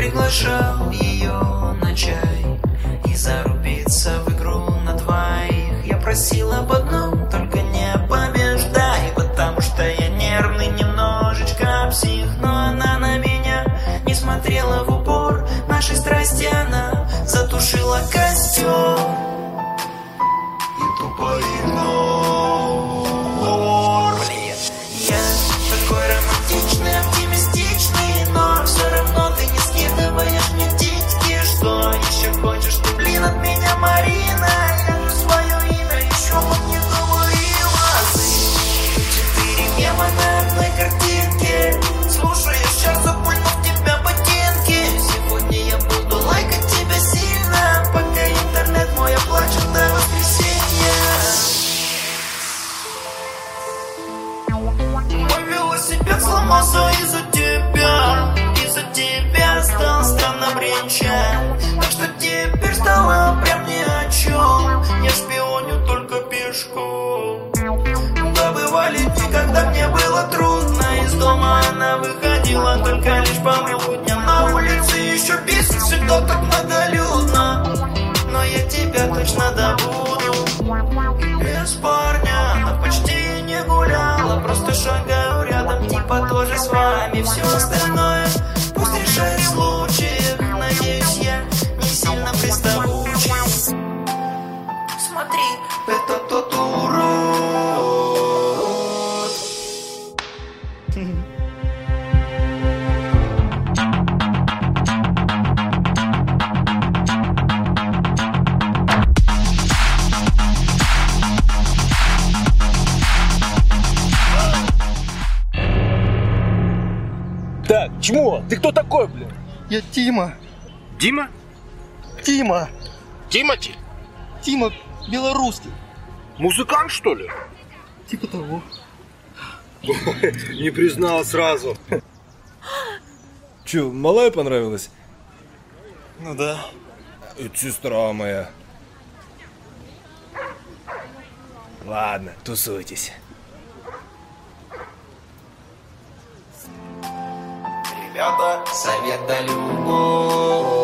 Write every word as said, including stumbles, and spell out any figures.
приглашал ее на чай и зарубиться в игру на двоих. Я просил об одном, только не побеждай, потому что я нервный немножечко псих. Но она на меня не смотрела в упор, нашей страсти она затушила костер и тупо игнор. Блин, я такой романтичный, оптимистичный, но все равно ты не скидываешь мне титьки. Что еще хочешь ты, блин, от меня, Марина? Я же свое имя еще не говорила. Ты четыре мема на одной картинке, слушаю сейчас, запульнув тебя ботинки. Сегодня я буду лайкать тебя сильно, пока интернет мой оплачет до воскресенья. Мой велосипед сломался из-за тебя, из-за тебя стал странно бренчать, так что теперь стало прям ни о чем. Я шпионю только пешком. Да бывали дни, когда мне было трудно, из дома она выходила только лишь по будням. На улице еще бесит, всегда так многолюдно, но я тебя точно добуду. Без парня она почти не гуляла, просто шагаю рядом, типа тоже с вами. Все остальное пусть решает случай, надеюсь, я не сильно приставучий. Смотри, это тот урод. Так, чмо? Ты кто такой, блин? Я Тима. Дима? Тима. Тимати? Тима белорусский. Музыкант, что ли? Типа того. Не признал сразу. Че, малая понравилась? Ну да. Это сестра моя. Ладно, тусуйтесь. Ребята, совет да любовь.